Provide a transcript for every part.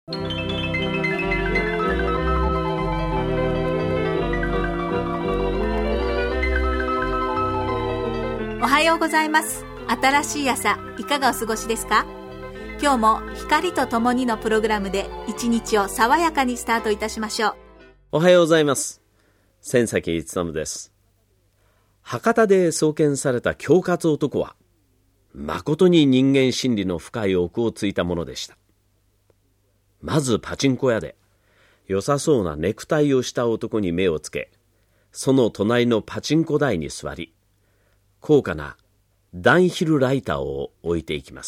おはようございます。新しい朝、いかがお過ごしですか？今日も光とともにのプログラムで一日を爽やかにスタートいたしましょう。 おはようございます。千崎勉です。博多で送検された恐喝男は、誠に人間心理の深い奥をついたものでした。まずパチンコ屋で、良さそうなネクタイをした男に目をつけ、その隣のパチンコ台に座り、高価なダンヒルライターを置いていきます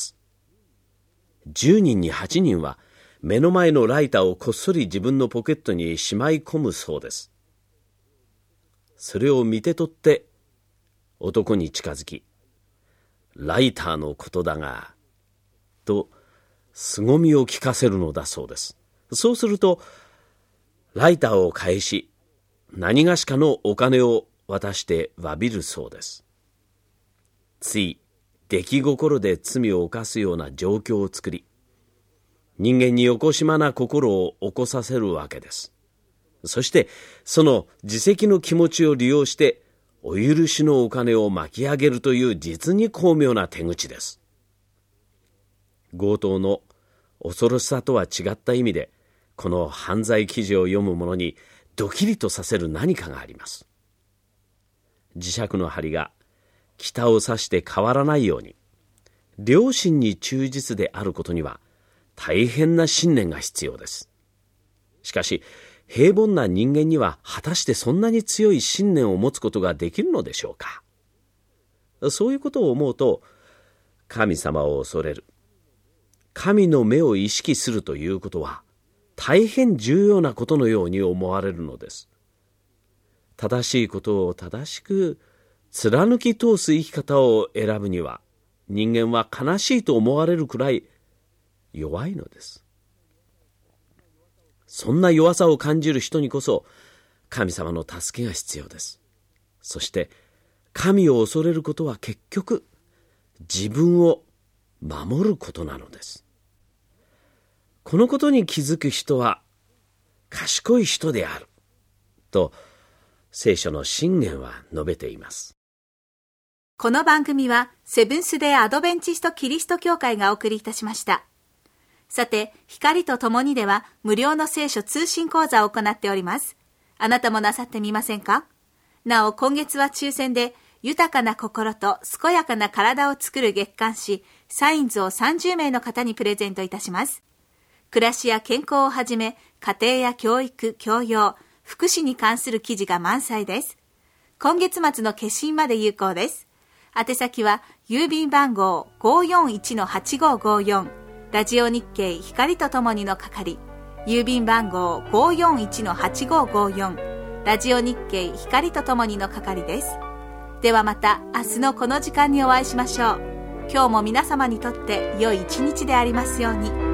。10人に8人は目の前のライターをこっそり自分のポケットにしまい込むそうです。それを見て取って男に近づき、ライターのことだが、と凄みを聞かせるのだそうです。そうすると、ライターを返し、何がしかのお金を渡して詫びるそうです。つい出来心で罪を犯すような状況を作り、人間によこしまな心を起こさせるわけです。そしてその自責の気持ちを利用してお許しのお金を巻き上げるという実に巧妙な手口です。強盗の恐ろしさとは違った意味で、この犯罪記事を読む者にドキリとさせる何かがあります。磁石の針が北を指して変わらないように、良心に忠実であることには大変な信念が必要です。しかし、平凡な人間には果たしてそんなに強い信念を持つことができるのでしょうか。そういうことを思うと、神様を恐れる、神の目を意識するということは大変重要なことのように思われるのです。正しいことを正しく貫き通す生き方を選ぶには、人間は悲しいと思われるくらい弱いのです。そんな弱さを感じる人にこそ神様の助けが必要です。そして神を恐れることは結局自分を守ることなのです。このことに気づく人は賢い人であると聖書の箴言は述べています。 この番組はセブンスデーアドベンチストキリスト教会がお送りいたしました。さて、光とともにでは無料の聖書通信講座を行っております。あなたもなさってみませんか？なお、今月は抽選で豊かな心と健やかな体を作る月刊誌サインズを30名の方にプレゼントいたします。暮らしや健康をはじめ、家庭や教育、教養、福祉に関する記事が満載です。今月末の決心まで有効です。宛先は郵便番号 541-8554 ラジオ日経光とともにの係、郵便番号 541-8554 ラジオ日経光とともにの係です。ではまた明日のこの時間にお会いしましょう。今日も皆様にとって良い一日でありますように。